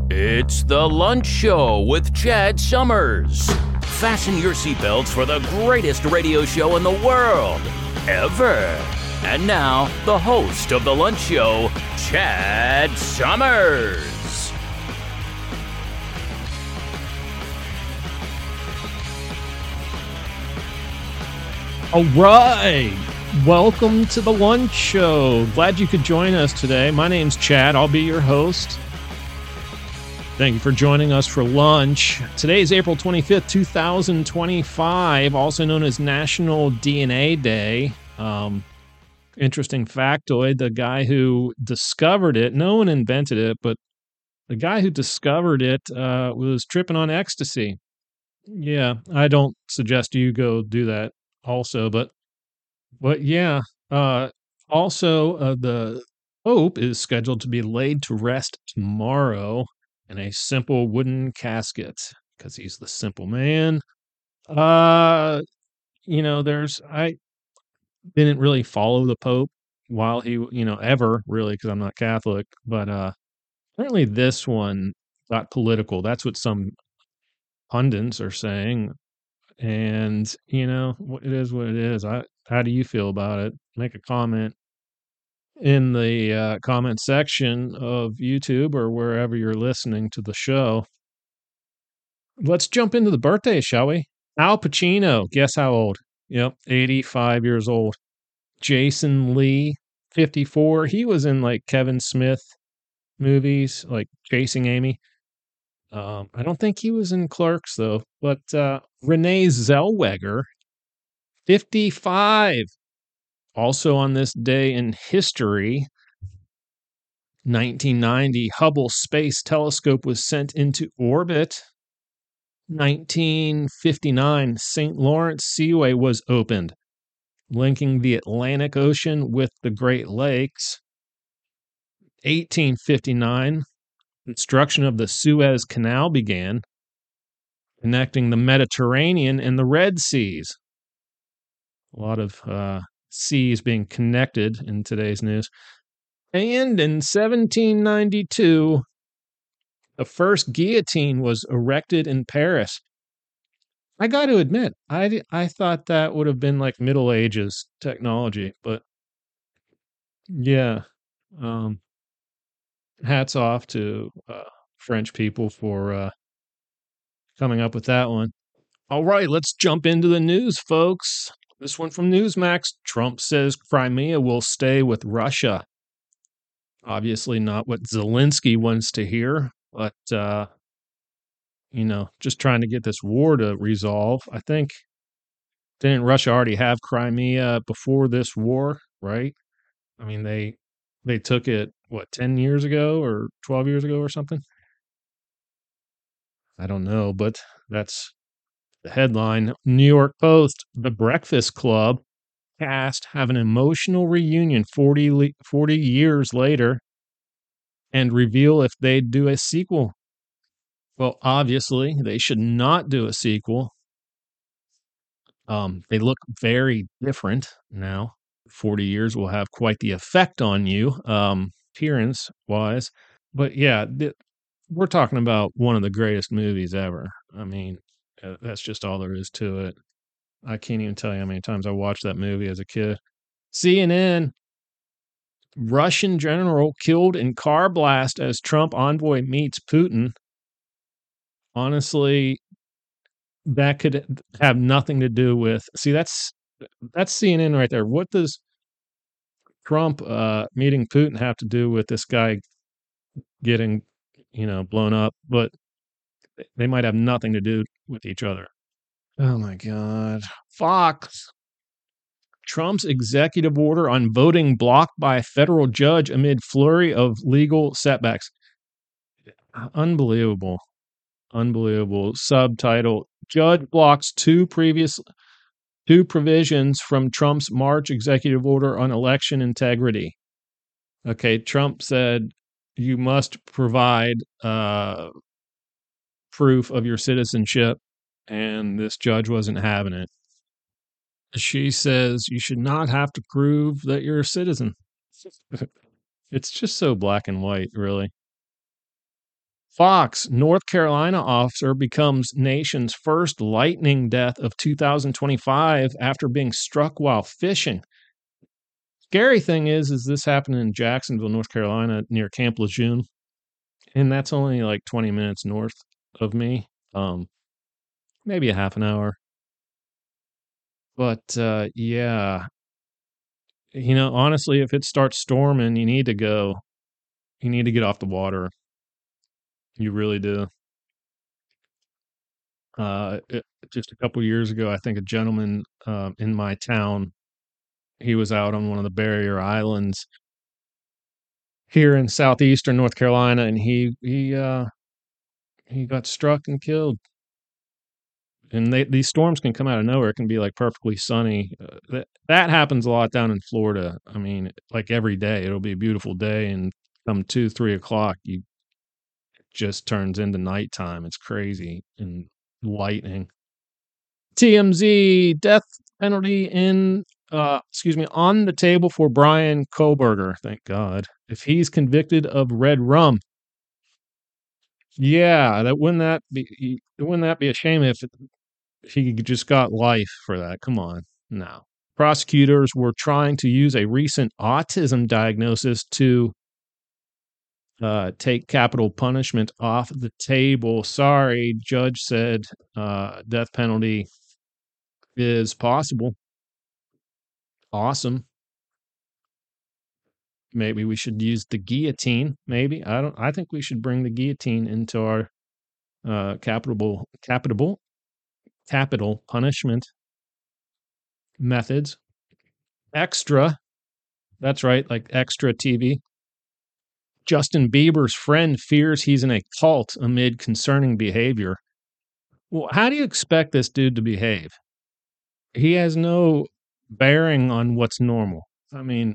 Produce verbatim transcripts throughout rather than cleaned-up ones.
It's The Lunch Show with Chad Summers. Fasten your seatbelts for the greatest radio show in the world, ever. And now, the host of The Lunch Show, Chad Summers. All right. Welcome to The Lunch Show. Glad you could join us today. My name's Chad. I'll be your host. Thank you for joining us for lunch. Today is April twenty-fifth, two thousand twenty-five, also known as National D N A Day. Um, interesting factoid, the guy who discovered it, no one invented it, but the guy who discovered it uh, was tripping on ecstasy. Yeah, I don't suggest you go do that also, but but yeah, uh, also uh, the Pope is scheduled to be laid to rest tomorrow in a simple wooden casket because he's the simple man. Uh, you know, there's I didn't really follow the Pope while he, you know, ever really because I'm not Catholic, but uh, apparently this one got political. That's what some pundits are saying, and you know, wh- it is what it is. I, how do you feel about it? Make a comment in the uh, comment section of YouTube or wherever you're listening to the show. Let's jump into the birthday, shall we? Al Pacino, guess how old? Yep, eighty-five years old. Jason Lee, fifty-four. He was in like Kevin Smith movies, like Chasing Amy. Um, I don't think he was in Clerks though. But uh, Renee Zellweger, fifty-five. Also on this day in history, nineteen ninety, Hubble Space Telescope was sent into orbit. nineteen fifty-nine, Saint Lawrence Seaway was opened, linking the Atlantic Ocean with the Great Lakes. eighteen fifty-nine, construction of the Suez Canal began, connecting the Mediterranean and the Red Seas. A lot of uh, seas being connected in today's news. And in seventeen ninety-two, the first guillotine was erected in Paris. I got to admit, I, I thought that would have been like Middle Ages technology, but yeah, um, hats off to uh, French people for uh, coming up with that one. All right, let's jump into the news, folks. This one from Newsmax. Trump says Crimea will stay with Russia. Obviously not what Zelensky wants to hear, but uh, you know, just trying to get this war to resolve. I think, didn't Russia already have Crimea before this war, right? I mean, they they took it, what, ten years ago or twelve years ago or something? I don't know, but that's the headline. New York Post, The Breakfast Club cast have an emotional reunion forty, le- forty years later and reveal if they'd do a sequel. Well, obviously, they should not do a sequel. Um, they look very different now. forty years will have quite the effect on you, um, appearance wise. But yeah, th- we're talking about one of the greatest movies ever. I mean, uh, that's just all there is to it. I can't even tell you how many times I watched that movie as a kid. C N N, Russian general killed in car blast as Trump envoy meets Putin. Honestly, that could have nothing to do with. See, that's that's C N N right there. What does Trump uh, meeting Putin have to do with this guy getting, you know, blown up? But they might have nothing to do with each other. Oh my God. Fox. Trump's executive order on voting blocked by a federal judge amid flurry of legal setbacks. Unbelievable. Unbelievable. Subtitle: Judge blocks two previous two provisions from Trump's March executive order on election integrity. Okay, Trump said you must provide uh, proof of your citizenship, and this judge wasn't having it. She says you should not have to prove that you're a citizen. It's just so black and white, really. Fox, North Carolina officer becomes nation's first lightning death of two thousand twenty-five after being struck while fishing. Scary thing is, is this happened in Jacksonville, North Carolina, near Camp Lejeune, and that's only like twenty minutes north of me, um, maybe a half an hour. But uh, yeah, you know, honestly, if it starts storming, you need to go. You need to get off the water. You really do. Uh, it, just a couple years ago, I think a gentleman uh, in my town, he was out on one of the barrier islands here in southeastern North Carolina, and he he uh, he got struck and killed. And they, these storms can come out of nowhere. It can be like perfectly sunny. Uh, that that happens a lot down in Florida. I mean, like every day, it'll be a beautiful day, and come two, three o'clock, you it just turns into nighttime. It's crazy and lightning. T M Z death penalty in uh excuse me on the table for Brian Koberger. Thank God. If he's convicted of red rum, yeah, that wouldn't that be wouldn't that be a shame if it, if he just got life for that? Come on, no. Prosecutors were trying to use a recent autism diagnosis to uh, take capital punishment off the table. Sorry, judge said uh, death penalty is possible. Awesome. Maybe we should use the guillotine. Maybe I don't. I think we should bring the guillotine into our uh, capital capital capital punishment methods. Extra. That's right, like extra T V. Justin Bieber's friend fears he's in a cult amid concerning behavior. Well, how do you expect this dude to behave? He has no bearing on what's normal. I mean,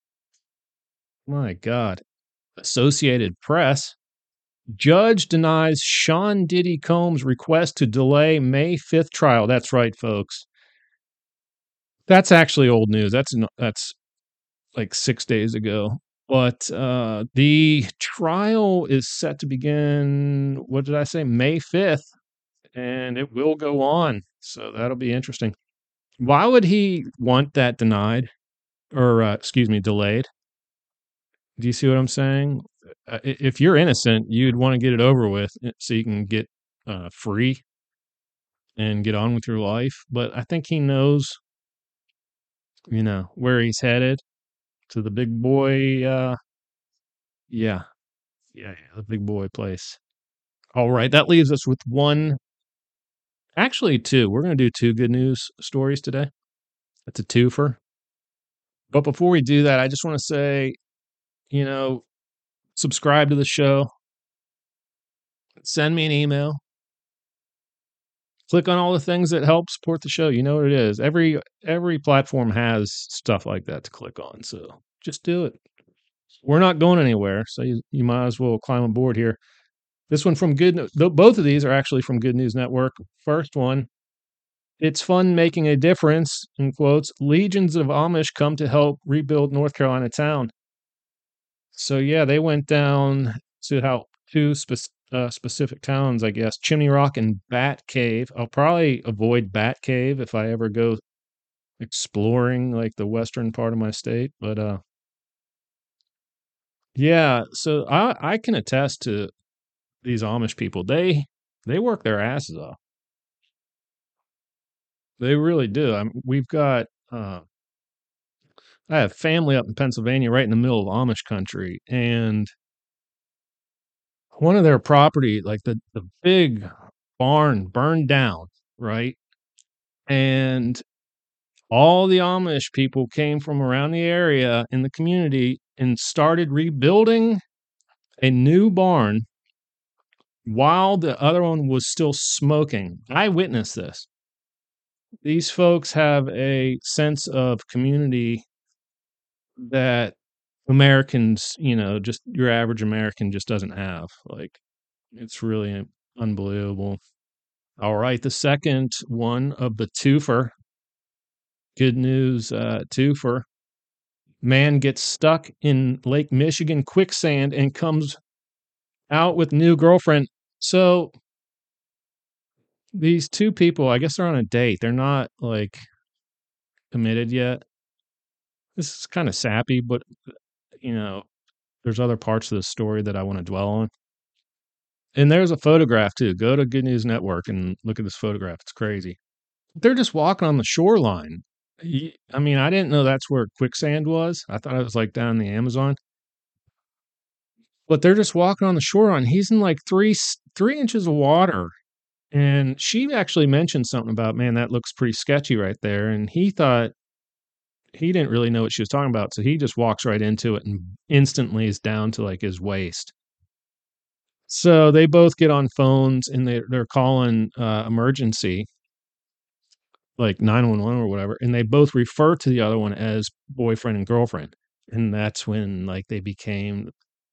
my God. Associated Press. Judge denies Sean Diddy Combs' request to delay May fifth trial. That's right, folks. That's actually old news. That's that's like six days ago. But uh, the trial is set to begin, what did I say, May fifth, and it will go on. So that'll be interesting. Why would he want that denied or, uh, excuse me, delayed? Do you see what I'm saying? Uh, if you're innocent, you'd want to get it over with so you can get uh, free and get on with your life. But I think he knows, you know, where he's headed to the big boy. Uh, yeah, yeah, yeah, the big boy place. All right, that leaves us with one, actually two. We're going to do two good news stories today. That's a twofer. But before we do that, I just want to say, you know, subscribe to the show. Send me an email. Click on all the things that help support the show. You know what it is. Every every platform has stuff like that to click on. So just do it. We're not going anywhere, so you, you might as well climb aboard here. This one from Good News. Both of these are actually from Good News Network. First one, it's fun making a difference, in quotes. Legions of Amish come to help rebuild North Carolina town. So yeah, they went down to help two spe- uh, specific towns, I guess, Chimney Rock and Bat Cave. I'll probably avoid Bat Cave if I ever go exploring like the western part of my state. But uh, yeah, so I I can attest to these Amish people. They they work their asses off. They really do. I mean, we've got. Uh, I have family up in Pennsylvania, right in the middle of Amish country, and one of their property, like the the big barn, burned down, right? And all the Amish people came from around the area in the community and started rebuilding a new barn while the other one was still smoking. I witnessed this. These folks have a sense of community that Americans, you know, just your average American just doesn't have. Like, it's really unbelievable. All right, the second one of the twofer, good news uh, twofer. Man gets stuck in Lake Michigan quicksand and comes out with new girlfriend. So these two people, I guess they're on a date. They're not like committed yet. This is kind of sappy, but you know, there's other parts of the story that I want to dwell on. And there's a photograph too. Go to Good News Network and look at this photograph. It's crazy. They're just walking on the shoreline. I mean, I didn't know that's where quicksand was. I thought it was like down in the Amazon. But they're just walking on the shoreline. He's in like three three inches of water. And she actually mentioned something about, man, that looks pretty sketchy right there. And he thought, he didn't really know what she was talking about. So he just walks right into it and instantly is down to like his waist. So they both get on phones and they're, they're calling uh, emergency, like nine one one or whatever. And they both refer to the other one as boyfriend and girlfriend. And that's when like they became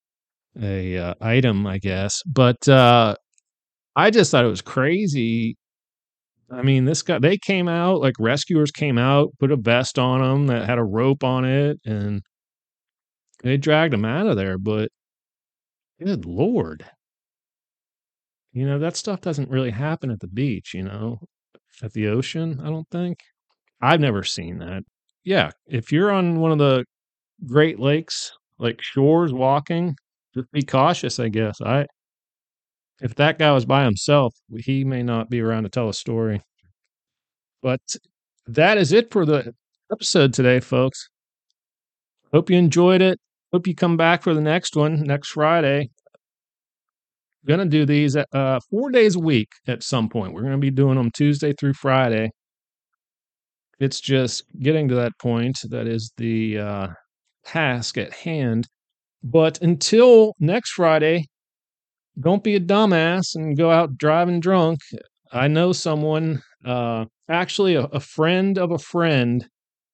a uh, item, I guess. But uh, I just thought it was crazy. I mean, this guy, they came out, like rescuers came out, put a vest on him that had a rope on it, and they dragged him out of there. But good Lord. You know, that stuff doesn't really happen at the beach, you know, at the ocean, I don't think. I've never seen that. Yeah, if you're on one of the Great Lakes, like shores walking, just be cautious, I guess. I if that guy was by himself, he may not be around to tell a story. But that is it for the episode today, folks. Hope you enjoyed it. Hope you come back for the next one next Friday. Going to do these uh, four days a week at some point. We're going to be doing them Tuesday through Friday. It's just getting to that point that is the uh, task at hand. But until next Friday, don't be a dumbass and go out driving drunk. I know someone, uh, actually a, a friend of a friend,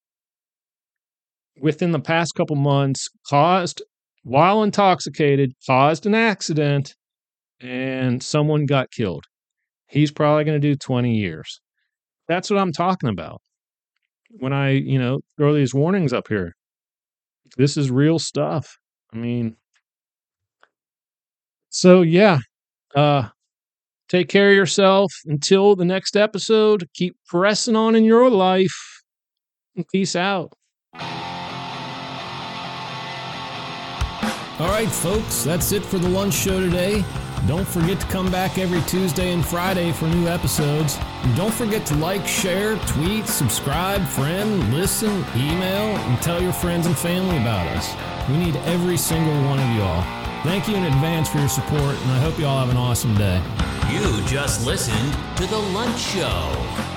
within the past couple months, caused, while intoxicated, caused an accident, and someone got killed. He's probably going to do twenty years. That's what I'm talking about when I, you know, throw these warnings up here. This is real stuff. I mean, so yeah, uh, take care of yourself until the next episode. Keep pressing on in your life. Peace out. All right, folks, that's it for the lunch show today. Don't forget to come back every Tuesday and Friday for new episodes. And don't forget to like, share, tweet, subscribe, friend, listen, email, and tell your friends and family about us. We need every single one of y'all. Thank you in advance for your support, and I hope you all have an awesome day. You just listened to The Lunch Show.